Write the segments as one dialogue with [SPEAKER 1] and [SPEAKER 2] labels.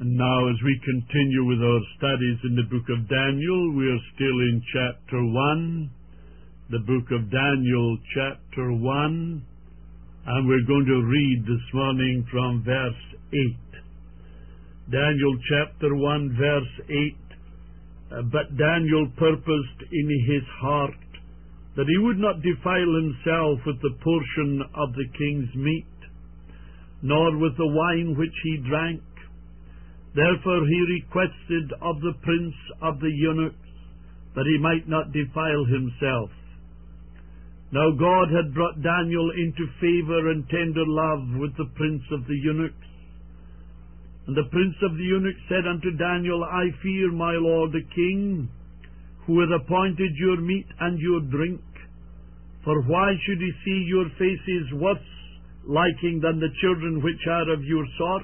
[SPEAKER 1] Now, as we continue with our studies in the book of Daniel, we are still in chapter 1, the book of Daniel, chapter 1, and we're going to read this morning from verse 8. Daniel chapter 1, verse 8. But Daniel purposed in his heart that he would not defile himself with the portion of the king's meat, nor with the wine which he drank. Therefore he requested of the prince of the eunuchs that he might not defile himself. Now God had brought Daniel into favor and tender love with the prince of the eunuchs. And the prince of the eunuchs said unto Daniel, I fear my lord the king, who hath appointed your meat and your drink. For why should he see your faces worse liking than the children which are of your sort?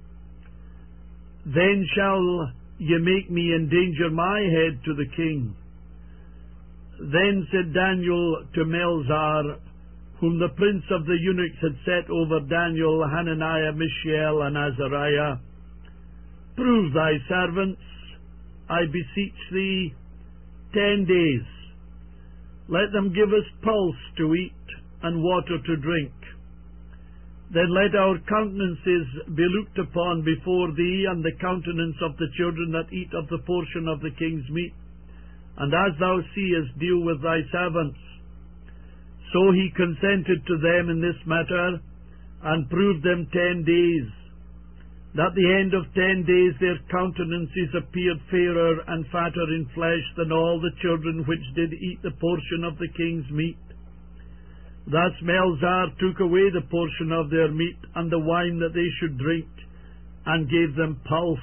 [SPEAKER 1] Then shall ye make me endanger my head to the king. Then said Daniel to Melzar, whom the prince of the eunuchs had set over Daniel, Hananiah, Mishael, and Azariah, Prove thy servants, I beseech thee, 10 days. Let them give us pulse to eat and water to drink. Then let our countenances be looked upon before thee, and the countenance of the children that eat of the portion of the king's meat. And as thou seest, deal with thy servants. So he consented to them in this matter, and proved them 10 days. At the end of 10 days their countenances appeared fairer and fatter in flesh than all the children which did eat the portion of the king's meat. Thus Melzar took away the portion of their meat and the wine that they should drink, and gave them pulse.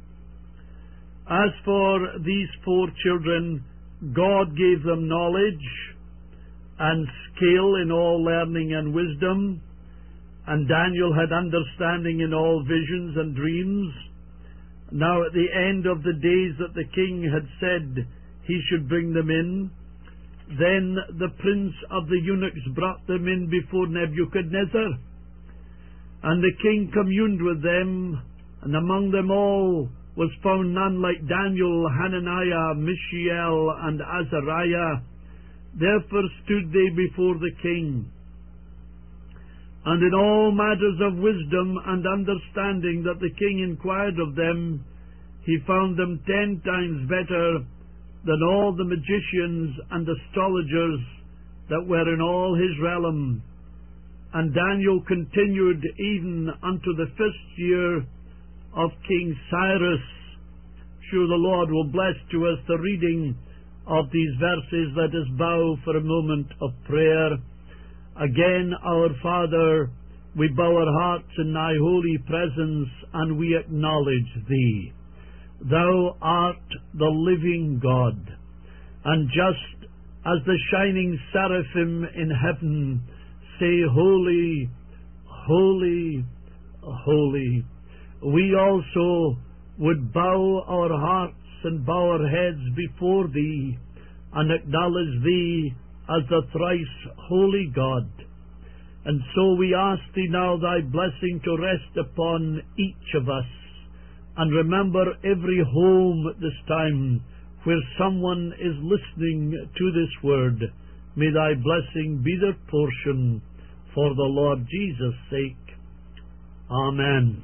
[SPEAKER 1] As for these 4 children, God gave them knowledge and skill in all learning and wisdom, and Daniel had understanding in all visions and dreams. Now at the end of the days that the king had said he should bring them in, then the prince of the eunuchs brought them in before Nebuchadnezzar. And the king communed with them, and among them all was found none like Daniel, Hananiah, Mishael, and Azariah. Therefore stood they before the king. And in all matters of wisdom and understanding that the king inquired of them, he found them 10 times better than all the magicians and astrologers that were in all his realm. And Daniel continued even unto the 1st year of King Cyrus. Sure the Lord will bless to us the reading of these verses. Let us bow for a moment of prayer. Again, our Father, we bow our hearts in thy holy presence, and we acknowledge thee. Thou art the living God, and just as the shining seraphim in heaven say, Holy, holy, holy, we also would bow our hearts and bow our heads before thee, and acknowledge thee as the thrice holy God. And so we ask thee now thy blessing to rest upon each of us. And remember every home at this time where someone is listening to this word. May thy blessing be their portion for the Lord Jesus' sake. Amen.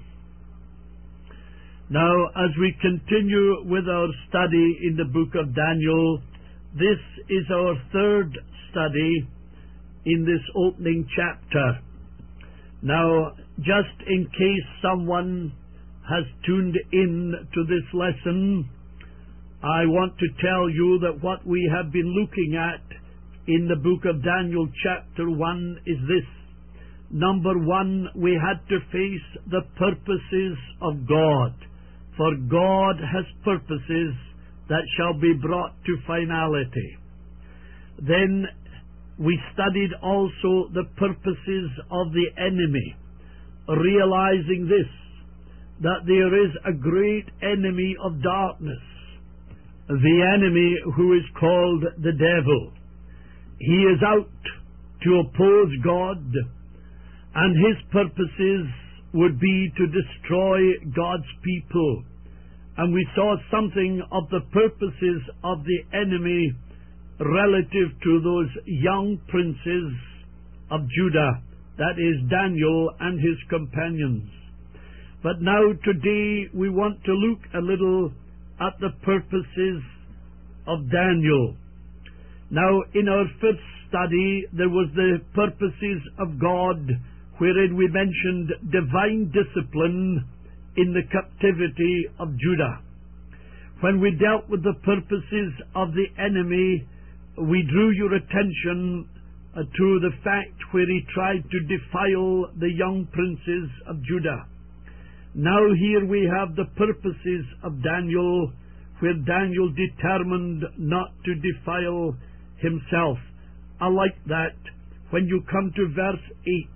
[SPEAKER 1] Now, as we continue with our study in the book of Daniel, this is our 3rd study in this opening chapter. Now, just in case someone has tuned in to this lesson, I want to tell you that what we have been looking at in the book of Daniel chapter 1 is this. Number 1, we had to face the purposes of God. For God has purposes that shall be brought to finality. Then we studied also the purposes of the enemy, realizing this, that there is a great enemy of darkness, the enemy who is called the devil. He is out to oppose God, and his purposes would be to destroy God's people. And we saw something of the purposes of the enemy relative to those young princes of Judah, that is Daniel and his companions. But now today we want to look a little at the purposes of Daniel. Now in our first study there was the purposes of God, wherein we mentioned divine discipline in the captivity of Judah. When we dealt with the purposes of the enemy, we drew your attention to the fact where he tried to defile the young princes of Judah. Now here we have the purposes of Daniel, where Daniel determined not to defile himself. I like that when you come to verse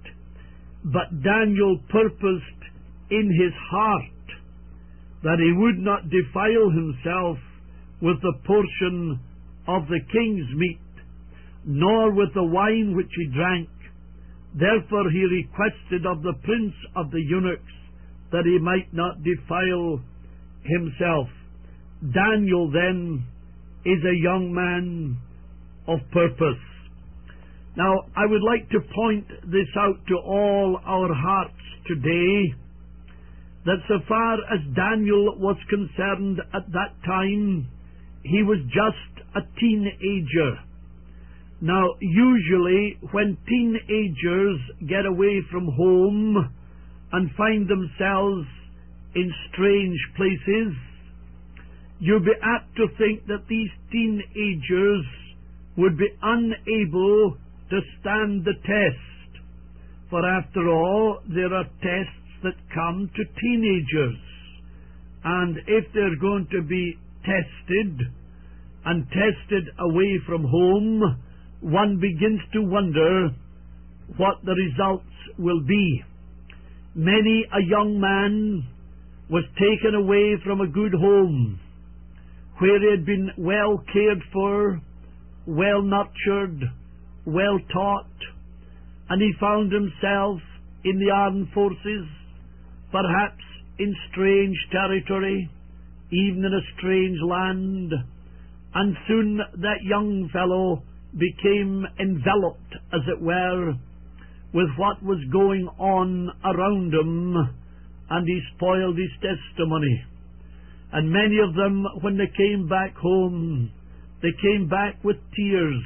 [SPEAKER 1] 8. But Daniel purposed in his heart that he would not defile himself with the portion of the king's meat, nor with the wine which he drank. Therefore he requested of the prince of the eunuchs that he might not defile himself. Daniel then is a young man of purpose. Now I would like to point this out to all our hearts today, that so far as Daniel was concerned at that time, he was just a teenager. Now, usually when teenagers get away from home and find themselves in strange places, you'll be apt to think that these teenagers would be unable to stand the test. For after all, there are tests that come to teenagers. And if they're going to be tested, and tested away from home, one begins to wonder what the results will be. Many a young man was taken away from a good home, where he had been well cared for, well nurtured, well taught, and he found himself in the armed forces, perhaps in strange territory, even in a strange land, and soon that young fellow became enveloped, as it were, with what was going on around him, and he spoiled his testimony. And many of them, when they came back home, they came back with tears,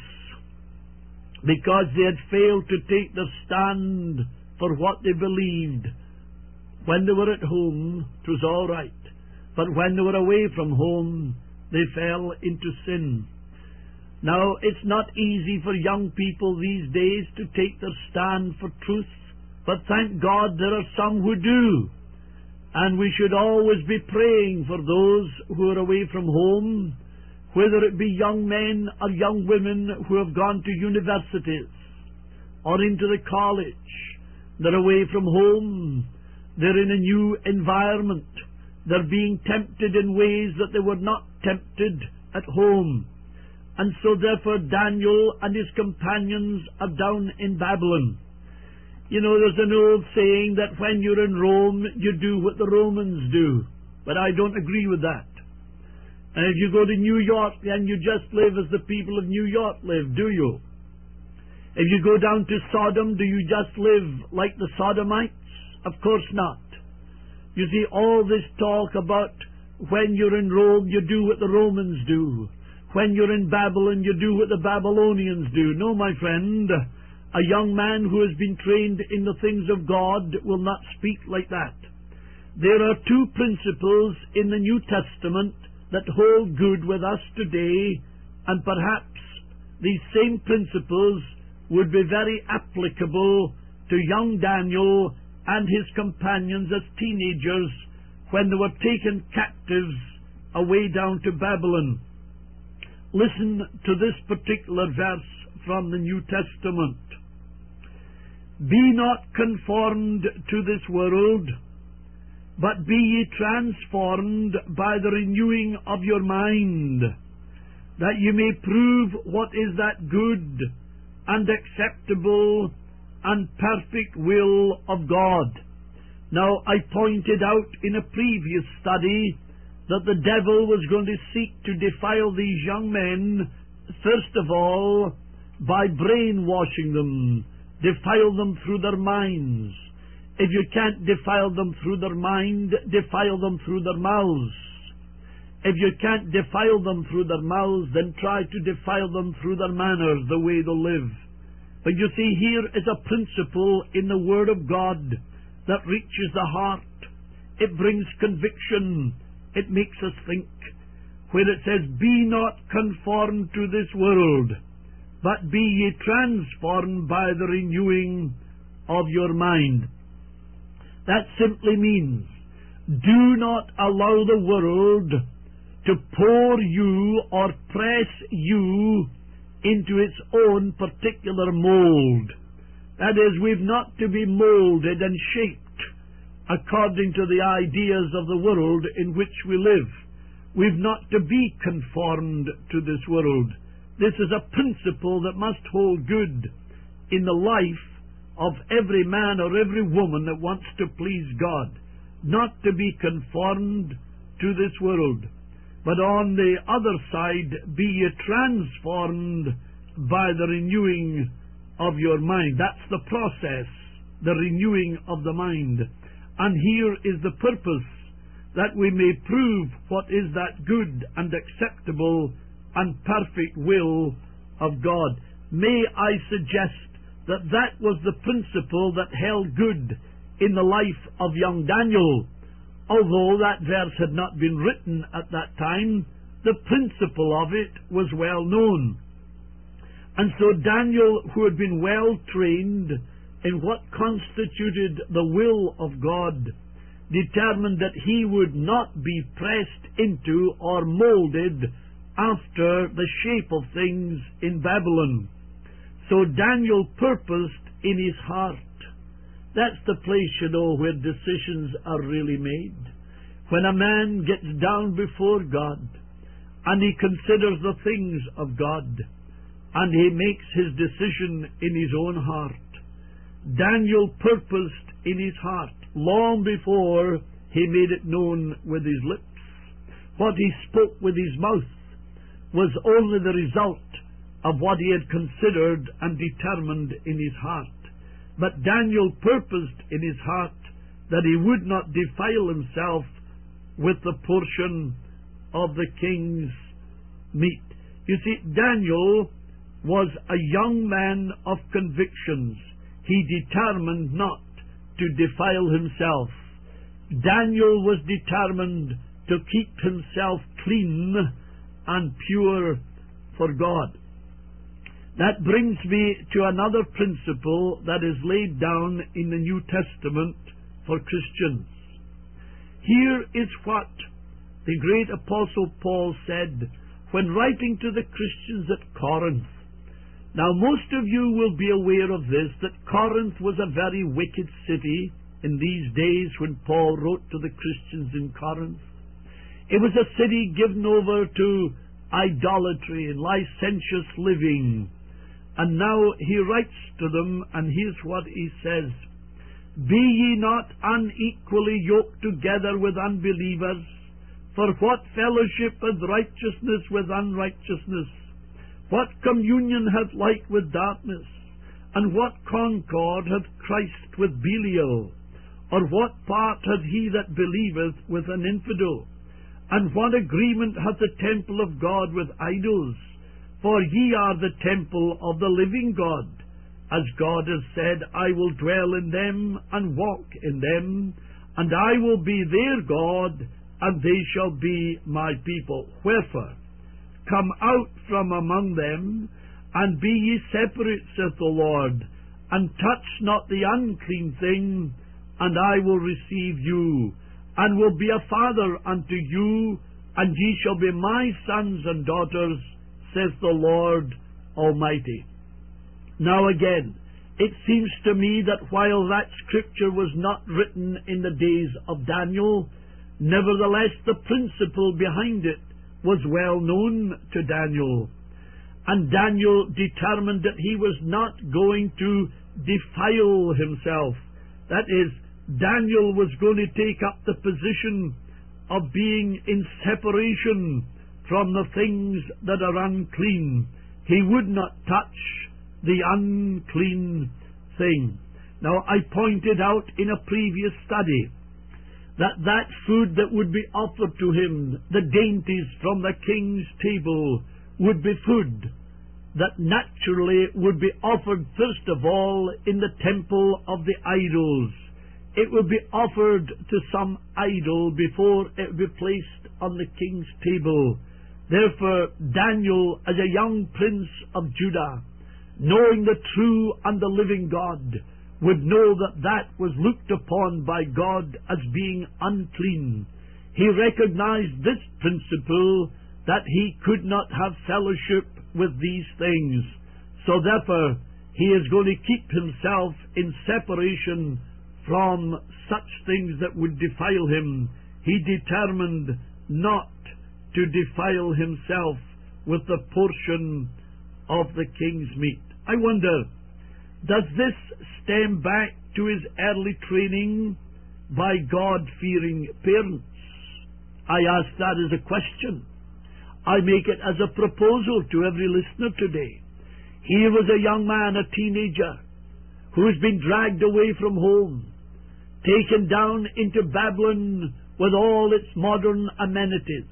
[SPEAKER 1] because they had failed to take their stand for what they believed. When they were at home, it was all right. But when they were away from home, they fell into sin. Now, it's not easy for young people these days to take their stand for truth, but thank God there are some who do. And we should always be praying for those who are away from home, whether it be young men or young women who have gone to universities or into the college. They're away from home. They're in a new environment. They're being tempted in ways that they were not tempted at home. And so therefore Daniel and his companions are down in Babylon. You know, there's an old saying that when you're in Rome, you do what the Romans do. But I don't agree with that. And if you go to New York, then you just live as the people of New York live, do you? If you go down to Sodom, do you just live like the Sodomites? Of course not. You see, all this talk about when you're in Rome, you do what the Romans do. When you're in Babylon, you do what the Babylonians do. No, my friend, a young man who has been trained in the things of God will not speak like that. There are two principles in the New Testament that hold good with us today, and perhaps these same principles would be very applicable to young Daniel and his companions as teenagers when they were taken captives away down to Babylon. Listen to this particular verse from the New Testament. Be not conformed to this world, but be ye transformed by the renewing of your mind, that ye may prove what is that good and acceptable and perfect will of God. Now, I pointed out in a previous study that the devil was going to seek to defile these young men, first of all, by brainwashing them, defile them through their minds. If you can't defile them through their mind, defile them through their mouths. If you can't defile them through their mouths, then try to defile them through their manners, the way they live. But you see, here is a principle in the Word of God that reaches the heart. It brings conviction. It makes us think. Where it says, "Be not conformed to this world, but be ye transformed by the renewing of your mind." That simply means, do not allow the world to pour you or press you into its own particular mold. That is, we've not to be molded and shaped according to the ideas of the world in which we live. We've not to be conformed to this world. This is a principle that must hold good in the life of every man or every woman that wants to please God. Not to be conformed to this world, but on the other side, be ye transformed by the renewing of your mind. That's the process, the renewing of the mind. And here is the purpose, that we may prove what is that good and acceptable and perfect will of God. May I suggest that that was the principle that held good in the life of young Daniel. Although that verse had not been written at that time, the principle of it was well known. And so Daniel, who had been well trained in what constituted the will of God, determined that he would not be pressed into or molded after the shape of things in Babylon. So Daniel purposed in his heart. That's the place, you know, where decisions are really made. When a man gets down before God and he considers the things of God and he makes his decision in his own heart. Daniel purposed in his heart long before he made it known with his lips. What he spoke with his mouth was only the result of what he had considered and determined in his heart. But Daniel purposed in his heart that he would not defile himself with the portion of the king's meat. You see, Daniel was a young man of convictions. He determined not to defile himself. Daniel was determined to keep himself clean and pure for God. That brings me to another principle that is laid down in the New Testament for Christians. Here is what the great Apostle Paul said when writing to the Christians at Corinth. Now, most of you will be aware of this, that Corinth was a very wicked city in these days when Paul wrote to the Christians in Corinth. It was a city given over to idolatry and licentious living. And now he writes to them, and here's what he says: "Be ye not unequally yoked together with unbelievers, for what fellowship hath righteousness with unrighteousness? What communion hath light with darkness? And what concord hath Christ with Belial? Or what part hath he that believeth with an infidel? And what agreement hath the temple of God with idols? For ye are the temple of the living God. As God has said, I will dwell in them and walk in them, and I will be their God, and they shall be my people. Wherefore, come out from among them, and be ye separate, saith the Lord, and touch not the unclean thing, and I will receive you, and will be a father unto you, and ye shall be my sons and daughters, says the Lord Almighty." Now again, it seems to me that while that scripture was not written in the days of Daniel, nevertheless the principle behind it was well known to Daniel. And Daniel determined that he was not going to defile himself. That is, Daniel was going to take up the position of being in separation from the things that are unclean. He would not touch the unclean thing. Now, I pointed out in a previous study that food that would be offered to him, the dainties from the king's table, would be food that naturally would be offered first of all in the temple of the idols. It would be offered to some idol before it would be placed on the king's table. Therefore, Daniel, as a young prince of Judah, knowing the true and the living God, would know that that was looked upon by God as being unclean. He recognized this principle, that he could not have fellowship with these things. So therefore, he is going to keep himself in separation from such things that would defile him. He determined not to defile himself with the portion of the king's meat. I wonder, does this stem back to his early training by God-fearing parents? I ask that as a question. I make it as a proposal to every listener today. Here was a young man, a teenager, who has been dragged away from home, taken down into Babylon with all its modern amenities,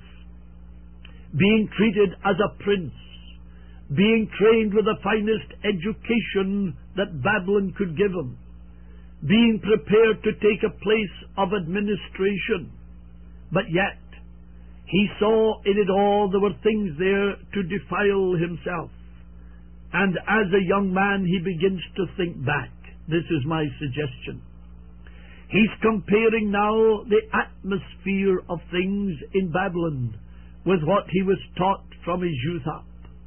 [SPEAKER 1] being treated as a prince, being trained with the finest education that Babylon could give him, being prepared to take a place of administration. But yet, he saw in it all there were things there to defile himself. And as a young man, he begins to think back. This is my suggestion. He's comparing now the atmosphere of things in Babylon with what he was taught from his youth up.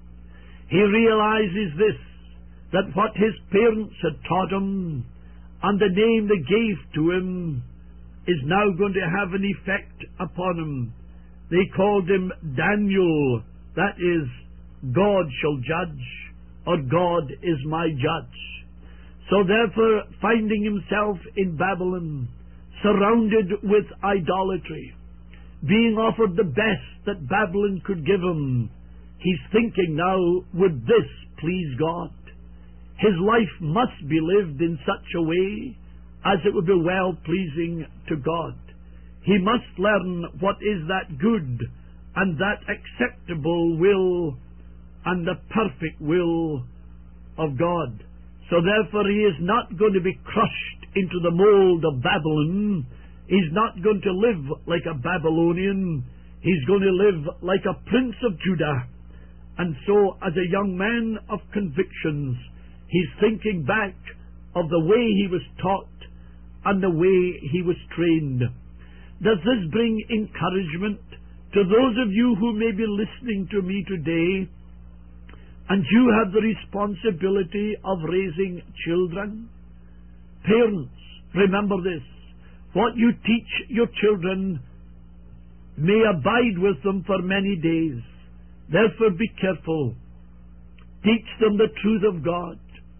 [SPEAKER 1] He realizes this, that what his parents had taught him and the name they gave to him is now going to have an effect upon him. They called him Daniel, that is, God shall judge, or God is my judge. So therefore, finding himself in Babylon, surrounded with idolatry, being offered the best that Babylon could give him, he's thinking now, would this please God? His life must be lived in such a way as it would be well-pleasing to God. He must learn what is that good and that acceptable will and the perfect will of God. So therefore he is not going to be crushed into the mold of Babylon. He's not going to live like a Babylonian. He's going to live like a prince of Judah. And so, as a young man of convictions, he's thinking back of the way he was taught and the way he was trained. Does this bring encouragement to those of you who may be listening to me today, and you have the responsibility of raising children? Parents, remember this. What you teach your children may abide with them for many days. Therefore be careful. Teach them the truth of God.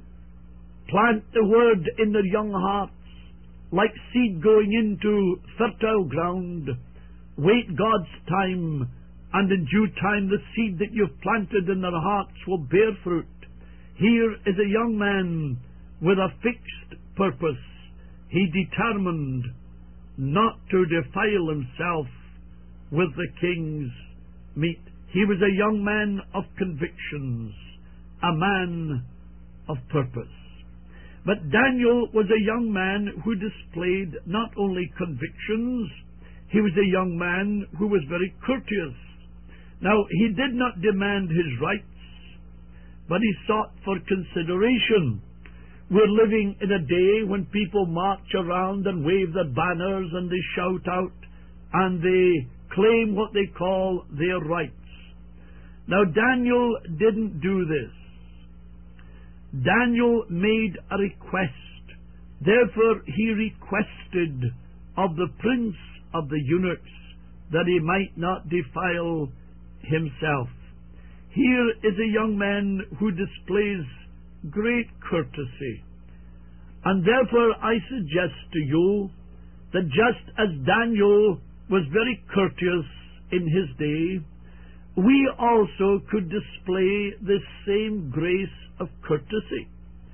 [SPEAKER 1] Plant the word in their young hearts, like seed going into fertile ground. Wait God's time, and in due time the seed that you've planted in their hearts will bear fruit. Here is a young man with a fixed purpose. He determined not to defile himself with the king's meat. He was a young man of convictions, a man of purpose. But Daniel was a young man who displayed not only convictions, he was a young man who was very courteous. Now, he did not demand his rights, but he sought for consideration. We're living in a day when people march around and wave their banners and they shout out and they claim what they call their rights. Now, Daniel didn't do this. Daniel made a request. Therefore, he requested of the prince of the eunuchs that he might not defile himself. Here is a young man who displays great courtesy. And therefore, I suggest to you that just as Daniel was very courteous in his day, we also could display this same grace of courtesy.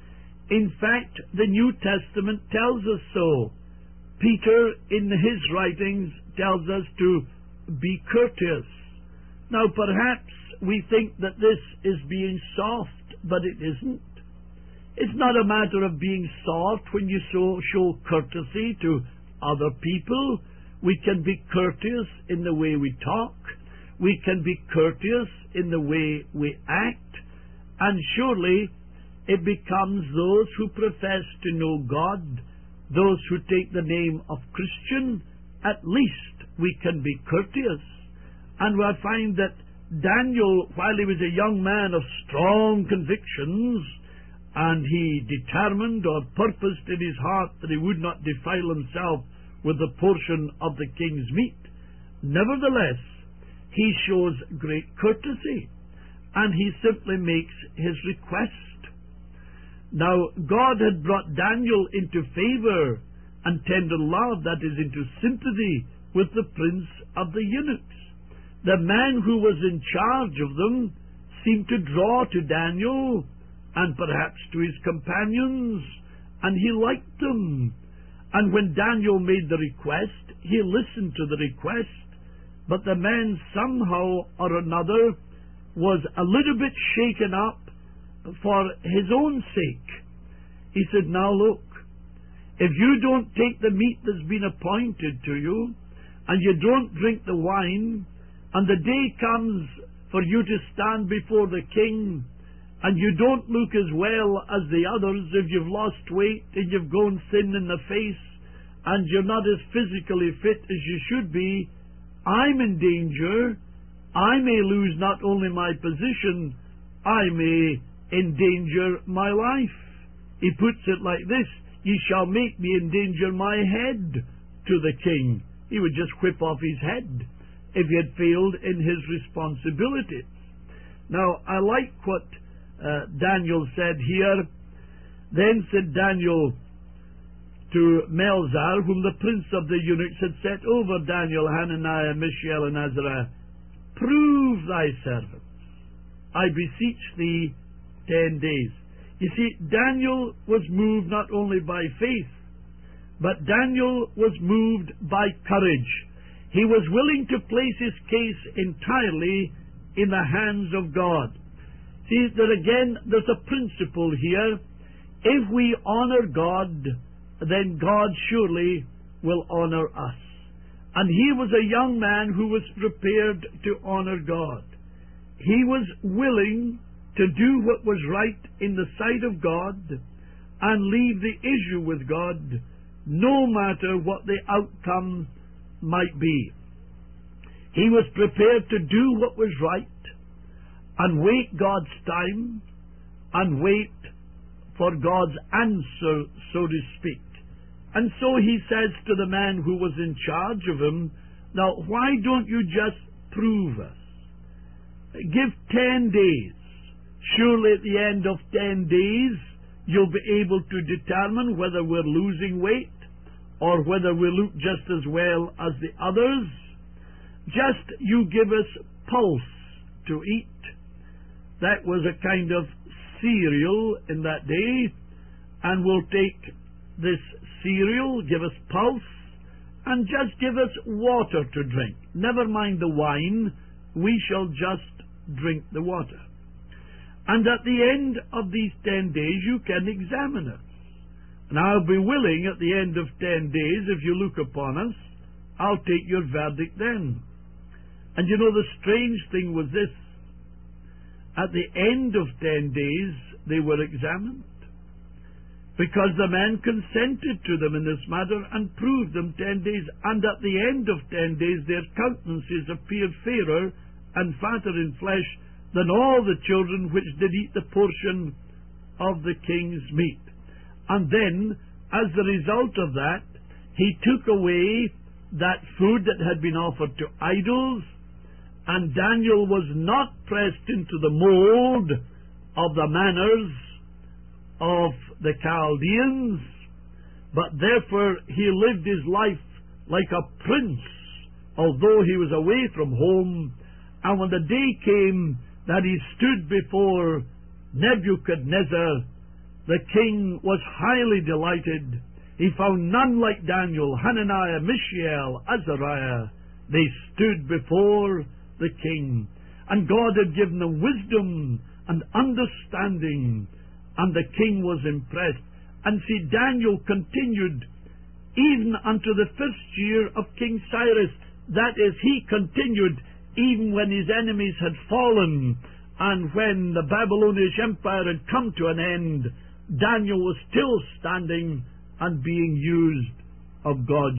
[SPEAKER 1] In fact, the New Testament tells us so. Peter, in his writings, tells us to be courteous. Now, perhaps we think that this is being soft, but it isn't. It's not a matter of being soft when you show courtesy to other people. We can be courteous in the way we talk. We can be courteous in the way we act. And surely it becomes those who profess to know God, those who take the name of Christian, at least we can be courteous. And we'll find that Daniel, while he was a young man of strong convictions, and he determined or purposed in his heart that he would not defile himself with the portion of the king's meat, nevertheless, he shows great courtesy, and he simply makes his request. Now, God had brought Daniel into favor and tender love, that is, into sympathy with the prince of the eunuchs. The man who was in charge of them seemed to draw to Daniel and perhaps to his companions, and he liked them. And when Daniel made the request, he listened to the request, but the man somehow or another was a little bit shaken up for his own sake. He said, now look, if you don't take the meat that's been appointed to you, and you don't drink the wine, and the day comes for you to stand before the king, and you don't look as well as the others, if you've lost weight and you've grown thin in the face, and you're not as physically fit as you should be, I'm in danger. I may lose not only my position, I may endanger my life. He puts it like this, ye shall make me endanger my head to the king. He would just whip off his head if he had failed in his responsibility. Now, I like what Daniel said here. Then said Daniel to Melzar, whom the prince of the eunuchs had set over Daniel, Hananiah, Mishael, and Azariah, prove thy servants, I beseech thee, 10 days. You see, Daniel was moved not only by faith, but Daniel was moved by courage. He was willing to place his case entirely in the hands of God. See, that again, there's a principle here. If we honor God, then God surely will honor us. And he was a young man who was prepared to honor God. He was willing to do what was right in the sight of God and leave the issue with God, no matter what the outcome might be. He was prepared to do what was right and wait God's time and wait for God's answer, so to speak. And so he says to the man who was in charge of him, now, why don't you just prove us? Give 10 days. Surely at the end of 10 days, you'll be able to determine whether we're losing weight or whether we look just as well as the others. Just you give us pulse to eat. That was a kind of cereal in that day, and we'll take this cereal, give us pulse, and just give us water to drink. Never mind the wine, we shall just drink the water. And at the end of these 10 days, you can examine us. And I'll be willing at the end of 10 days, if you look upon us, I'll take your verdict then. And you know, the strange thing was this. At the end of 10 days, they were examined, because the man consented to them in this matter and proved them 10 days. And at the end of 10 days, their countenances appeared fairer and fatter in flesh than all the children which did eat the portion of the king's meat. And then, as the result of that, he took away that food that had been offered to idols, and Daniel was not pressed into the mold of the manners of the Chaldeans, but therefore he lived his life like a prince, although he was away from home. And when the day came that he stood before Nebuchadnezzar, the king was highly delighted. He found none like Daniel, Hananiah, Mishael, Azariah. They stood before the king. And God had given them wisdom and understanding. And the king was impressed. And see, Daniel continued even unto the first year of King Cyrus. That is, he continued even when his enemies had fallen, and when the Babylonian Empire had come to an end, Daniel was still standing and being used of God.